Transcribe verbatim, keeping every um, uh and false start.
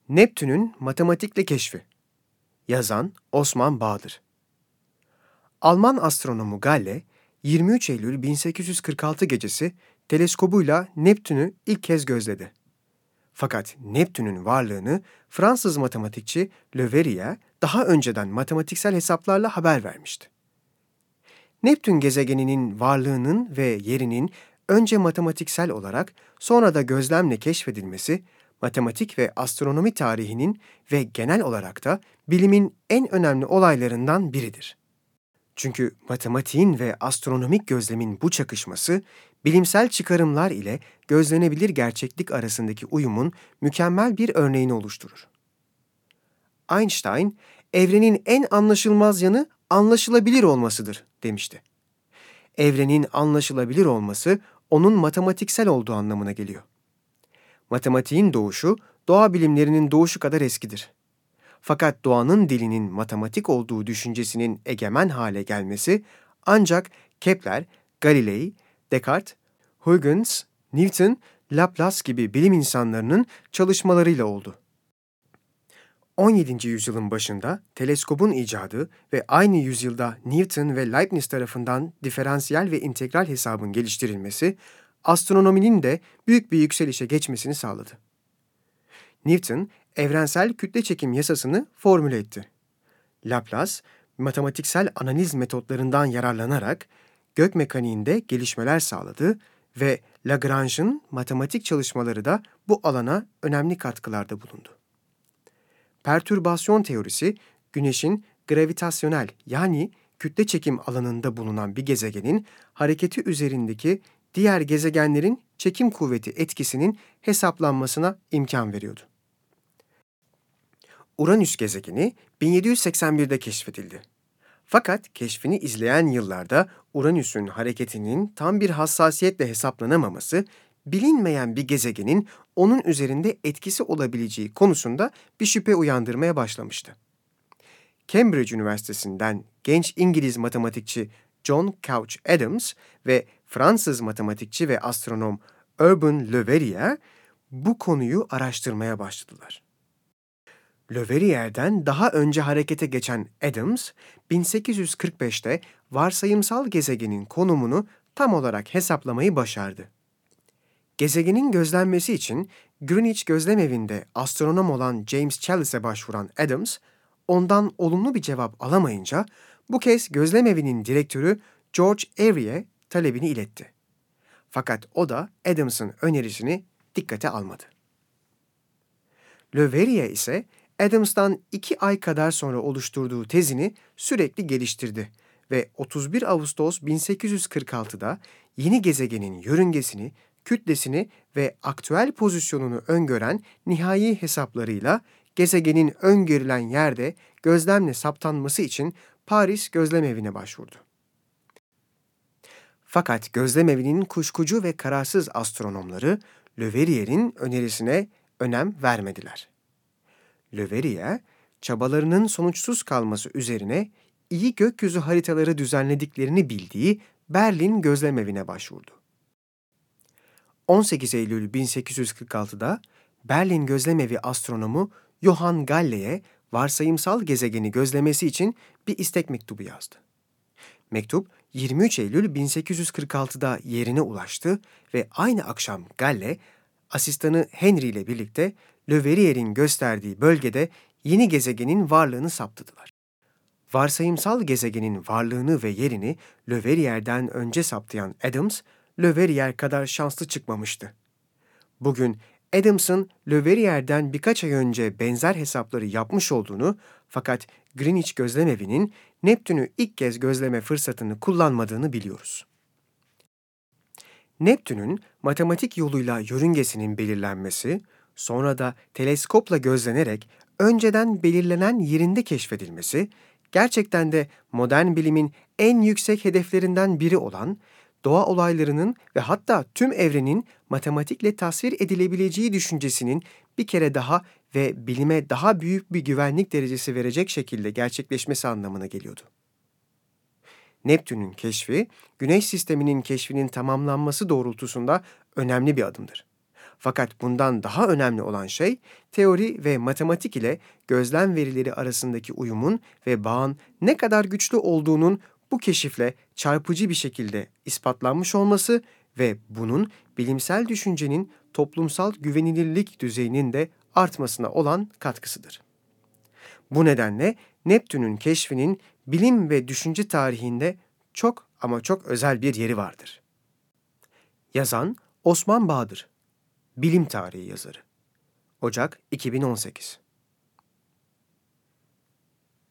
Neptün'ün matematikle keşfi. Yazan Osman Bağdır. Alman astronomu Galle, yirmi üç Eylül bin sekiz yüz kırk altı gecesi teleskobuyla Neptün'ü ilk kez gözledi. Fakat Neptün'ün varlığını Fransız matematikçi Le Verrier daha önceden matematiksel hesaplarla haber vermişti. Neptün gezegeninin varlığının ve yerinin önce matematiksel olarak sonra da gözlemle keşfedilmesi, matematik ve astronomi tarihinin ve genel olarak da bilimin en önemli olaylarından biridir. Çünkü matematiğin ve astronomik gözlemin bu çakışması, bilimsel çıkarımlar ile gözlenebilir gerçeklik arasındaki uyumun mükemmel bir örneğini oluşturur. Einstein, evrenin en anlaşılmaz yanı anlaşılabilir olmasıdır demişti. Evrenin anlaşılabilir olması onun matematiksel olduğu anlamına geliyor. Matematiğin doğuşu, doğa bilimlerinin doğuşu kadar eskidir. Fakat doğanın dilinin matematik olduğu düşüncesinin egemen hale gelmesi ancak Kepler, Galilei, Descartes, Huygens, Newton, Laplace gibi bilim insanlarının çalışmalarıyla oldu. on yedinci yüzyılın başında teleskobun icadı ve aynı yüzyılda Newton ve Leibniz tarafından diferansiyel ve integral hesabın geliştirilmesi, astronominin de büyük bir yükselişe geçmesini sağladı. Newton, evrensel kütle çekim yasasını formüle etti. Laplace, matematiksel analiz metotlarından yararlanarak gök mekaniğinde gelişmeler sağladı ve Lagrange'ın matematik çalışmaları da bu alana önemli katkılarda bulundu. Pertürbasyon teorisi, Güneş'in gravitasyonel yani kütle çekim alanında bulunan bir gezegenin hareketi üzerindeki diğer gezegenlerin çekim kuvveti etkisinin hesaplanmasına imkan veriyordu. Uranüs gezegeni bin yedi yüz seksen birde keşfedildi. Fakat keşfini izleyen yıllarda Uranüs'ün hareketinin tam bir hassasiyetle hesaplanamaması, bilinmeyen bir gezegenin onun üzerinde etkisi olabileceği konusunda bir şüphe uyandırmaya başlamıştı. Cambridge Üniversitesi'nden genç İngiliz matematikçi John Couch Adams ve Fransız matematikçi ve astronom Urbain Le Verrier bu konuyu araştırmaya başladılar. Le Verrier'den daha önce harekete geçen Adams, bin sekiz yüz kırk beşte varsayımsal gezegenin konumunu tam olarak hesaplamayı başardı. Gezegenin gözlenmesi için Greenwich Gözlemevi'nde astronom olan James Challis'e başvuran Adams, ondan olumlu bir cevap alamayınca bu kez gözlemevinin direktörü George Airy'e talebini iletti. Fakat o da Adams'ın önerisini dikkate almadı. Le Verrier ise Adams'tan iki ay kadar sonra oluşturduğu tezini sürekli geliştirdi ve otuz bir Ağustos bin sekiz yüz kırk altıda yeni gezegenin yörüngesini, kütlesini ve aktüel pozisyonunu öngören nihai hesaplarıyla gezegenin öngörülen yerde gözlemle saptanması için Paris Gözlemevine başvurdu. Fakat gözlemevinin kuşkucu ve kararsız astronomları Le Verrier'in önerisine önem vermediler. Le Verrier, çabalarının sonuçsuz kalması üzerine iyi gökyüzü haritaları düzenlediklerini bildiği Berlin Gözlemevine başvurdu. on sekiz Eylül bin sekiz yüz kırk altıda Berlin Gözlemevi astronomu Johann Galle'ye varsayımsal gezegeni gözlemesi için bir istek mektubu yazdı. Mektup yirmi üç Eylül bin sekiz yüz kırk altıda yerine ulaştı ve aynı akşam Galle, asistanı Henry ile birlikte Le Verrier'in gösterdiği bölgede yeni gezegenin varlığını saptadılar. Varsayımsal gezegenin varlığını ve yerini Le Verrier'den önce saptayan Adams, Le Verrier kadar şanslı çıkmamıştı. Bugün Adams'ın Le Verrier'den birkaç ay önce benzer hesapları yapmış olduğunu fakat Greenwich Gözlemevi'nin Neptün'ü ilk kez gözleme fırsatını kullanmadığını biliyoruz. Neptün'ün matematik yoluyla yörüngesinin belirlenmesi, sonra da teleskopla gözlenerek önceden belirlenen yerinde keşfedilmesi, gerçekten de modern bilimin en yüksek hedeflerinden biri olan, doğa olaylarının ve hatta tüm evrenin matematikle tasvir edilebileceği düşüncesinin bir kere daha ve bilime daha büyük bir güvenlik derecesi verecek şekilde gerçekleşmesi anlamına geliyordu. Neptün'ün keşfi, Güneş sisteminin keşfinin tamamlanması doğrultusunda önemli bir adımdır. Fakat bundan daha önemli olan şey, teori ve matematik ile gözlem verileri arasındaki uyumun ve bağın ne kadar güçlü olduğunun bu keşifle çarpıcı bir şekilde ispatlanmış olması ve bunun bilimsel düşüncenin toplumsal güvenilirlik düzeyinin de artmasına olan katkısıdır. Bu nedenle Neptün'ün keşfinin bilim ve düşünce tarihinde çok ama çok özel bir yeri vardır. Yazan Osman Bahadır, Bilim Tarihi yazarı. Ocak iki bin on sekiz.